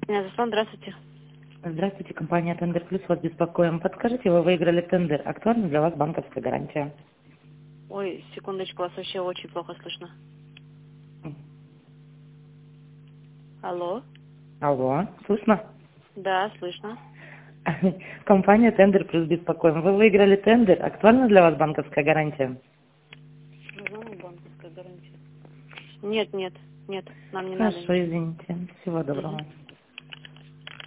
Здравствуйте. Здравствуйте, компания Тендер Плюс, вас беспокоим. Подскажите, вы выиграли тендер. Актуальна для вас банковская гарантия? Ой, секундочку, вас вообще очень плохо слышно. Алло? Алло, слышно? Да, слышно. Компания Тендер Плюс беспокоим. Вы выиграли тендер. Актуальна для вас банковская гарантия? Нужна нам банковская гарантия? Нет, нет, нет, нам не надо Хорошо, ничего. извините. Всего доброго. Мгм.